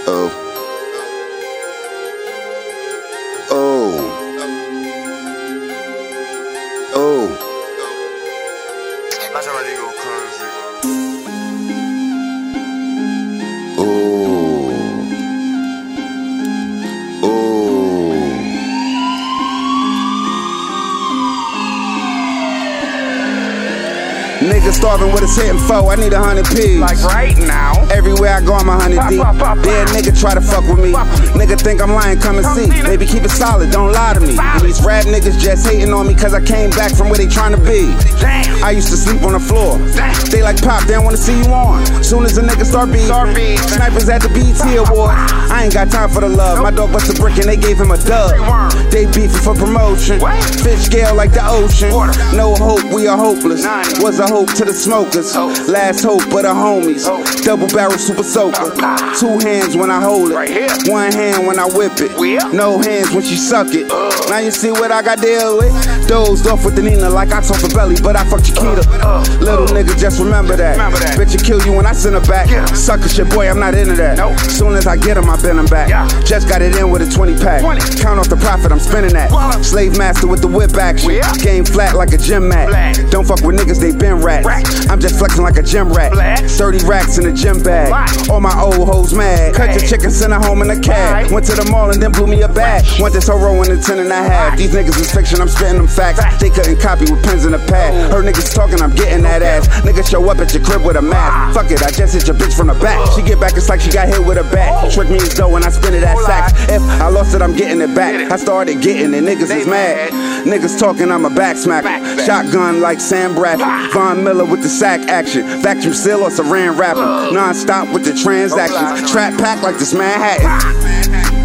Oh. Oh. Oh. That's how they go crazy. Oh. Oh. Niggas starving with a hitting foe. I need 100 pigs. Like right now. Everywhere I go, I'm 100 deep. Dead nigga try to fuck with me. Nigga think I'm lying, come and see. Baby, keep it solid, don't lie to me. And these rap niggas just hating on me cause I came back from where they trying to be. I used to sleep on the floor. They like Pop, they don't wanna see you on. Soon as a nigga start beefing, snipers at the BET Awards. I ain't got time for the love. My dog bust a brick and they gave him a dub. They beefing for promotion. Fish scale like the ocean. No hope, we are hopeless. Was a hope to the smokers. Last hope but the homies. Double barrel super soaker. 2 hands when I hold it. 1 hand when I whip it. No hands when she suck it. Now you see what I got deal with. Dozed off with the Nina like I told the belly, but I fucked Chiquita. Little nigga, just remember that. Bitch, will kill you when I send her back. Sucker shit, boy, I'm not into that. Soon as I get him, I bend him back. Just got it in with a 20 pack. Count off the profit, I'm spinning that. Slave master with the whip action. Game flat like a gym mat. Don't fuck with niggas, they been rats. I'm just flexing like a gym rat. 30 racks in a gym bag. All my old hoes mad. Cut your chicken, send her home in a cab. Went to the mall and then blew me a bag. Want this whole row in a 10 and a half. These niggas is fiction, I'm spitting them facts. They couldn't copy with pens in a pad. Heard niggas talking, I'm getting that ass. Niggas show up at your crib with a mask. Fuck it, I just hit your bitch from the back. She get back, it's like she got hit with a bat. Trick me as dough and I spin it at sacks. If I lost it, I'm getting it back. I started getting it, niggas is mad. Niggas talking, I'm a back smacker. Shotgun like Sam Bradford. Von Miller with the sack action. Vacuum seal or Saran wrapper. Non-stop with the transactions. Trap pack like this Manhattan.